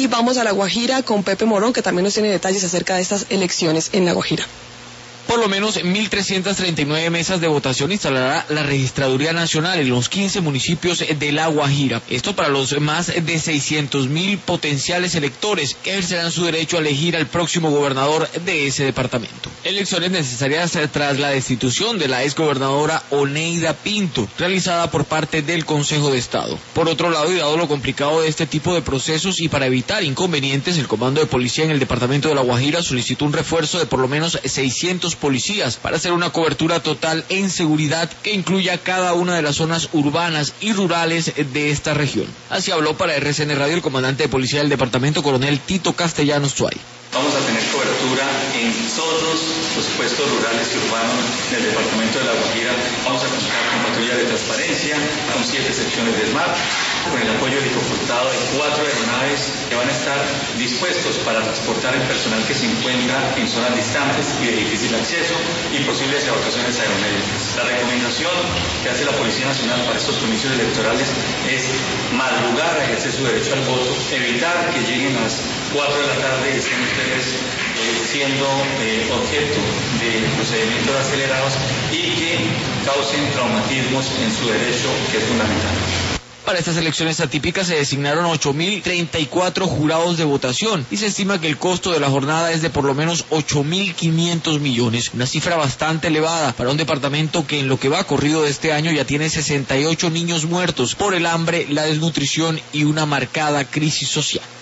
Y vamos a La Guajira con Pepe Morón, que también nos tiene detalles acerca de estas elecciones en La Guajira. Por lo menos 1.339 mesas de votación instalará la Registraduría Nacional en los 15 municipios de La Guajira. Esto para los más de 600.000 potenciales electores que ejercerán su derecho a elegir al próximo gobernador de ese departamento. Elecciones necesarias tras la destitución de la exgobernadora Oneida Pinto, realizada por parte del Consejo de Estado. Por otro lado, y dado lo complicado de este tipo de procesos y para evitar inconvenientes, el Comando de Policía en el departamento de La Guajira solicitó un refuerzo de por lo menos 600 policías para hacer una cobertura total en seguridad que incluya cada una de las zonas urbanas y rurales de esta región. Así habló para RCN Radio el comandante de policía del departamento, coronel Tito Castellanos Tuay. Vamos a tener cobertura en todos los puestos rurales y urbanos del departamento de La Guajira. Vamos a contar con patrullas de transparencia, con 7 secciones de SMAT, con el apoyo helicóptero de 4 aeronaves que van a estar dispuestos para transportar el personal que se encuentra en zonas distantes y de difícil acceso y posibles evacuaciones aeromédicas. La recomendación que hace la Policía Nacional para estos comicios electorales es madrugar a ejercer su derecho al voto, evitar que lleguen a las 4 de la tarde y estén ustedes siendo objeto de procedimientos acelerados y que causen traumatismos en su derecho, que es fundamental. Para estas elecciones atípicas se designaron 8.034 jurados de votación y se estima que el costo de la jornada es de por lo menos 8.500 millones, una cifra bastante elevada para un departamento que en lo que va corrido de este año ya tiene 68 niños muertos por el hambre, la desnutrición y una marcada crisis social.